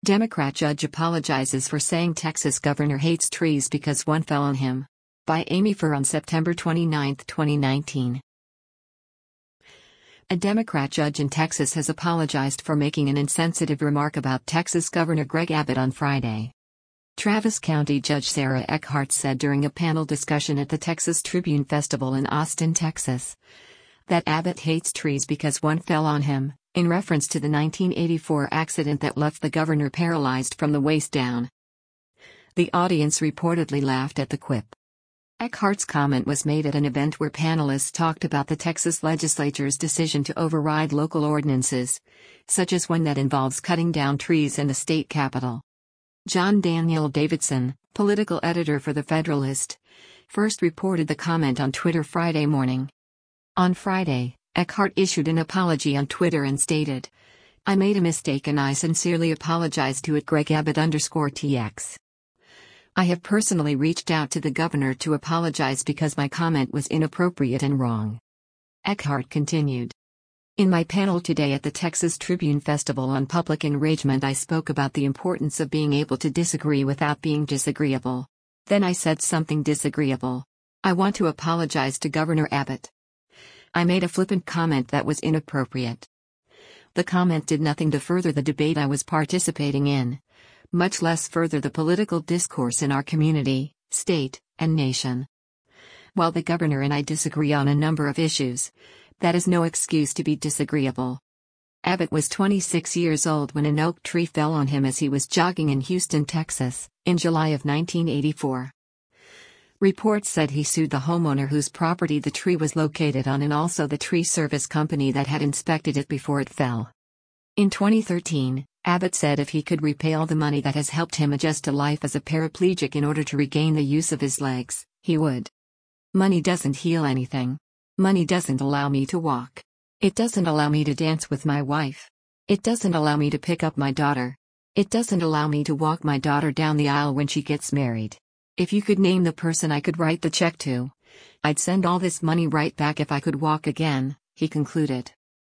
Democrat judge apologizes for saying Texas governor hates trees because one fell on him. By Amy Furr on September 29, 2019. A Democrat judge in Texas has apologized for making an insensitive remark about Texas Governor Greg Abbott on Friday. Travis County Judge Sarah Eckhart said during a panel discussion at the Texas Tribune Festival in Austin, Texas, that Abbott hates trees because one fell on him, in reference to the 1984 accident that left the governor paralyzed from the waist down. The audience reportedly laughed at the quip. Eckhart's comment was made at an event where panelists talked about the Texas legislature's decision to override local ordinances, such as one that involves cutting down trees in the state capitol. John Daniel Davidson, political editor for The Federalist, first reported the comment on Twitter Friday morning. On Friday, Eckhart issued an apology on Twitter and stated, "I made a mistake and I sincerely apologize to @Greg Abbott_TX. I have personally reached out to the governor to apologize because my comment was inappropriate and wrong." Eckhart continued. "In my panel today at the Texas Tribune Festival on Public Enragement, I spoke about the importance of being able to disagree without being disagreeable. Then I said something disagreeable. I want to apologize to Governor Abbott. I made a flippant comment that was inappropriate. The comment did nothing to further the debate I was participating in, much less further the political discourse in our community, state, and nation. While the governor and I disagree on a number of issues, that is no excuse to be disagreeable." Abbott was 26 years old when an oak tree fell on him as he was jogging in Houston, Texas, in July of 1984. Reports said he sued the homeowner whose property the tree was located on and also the tree service company that had inspected it before it fell. In 2013, Abbott said if he could repay all the money that has helped him adjust to life as a paraplegic in order to regain the use of his legs, he would. "Money doesn't heal anything. Money doesn't allow me to walk. It doesn't allow me to dance with my wife. It doesn't allow me to pick up my daughter. It doesn't allow me to walk my daughter down the aisle when she gets married. If you could name the person I could write the check to, I'd send all this money right back if I could walk again," he concluded.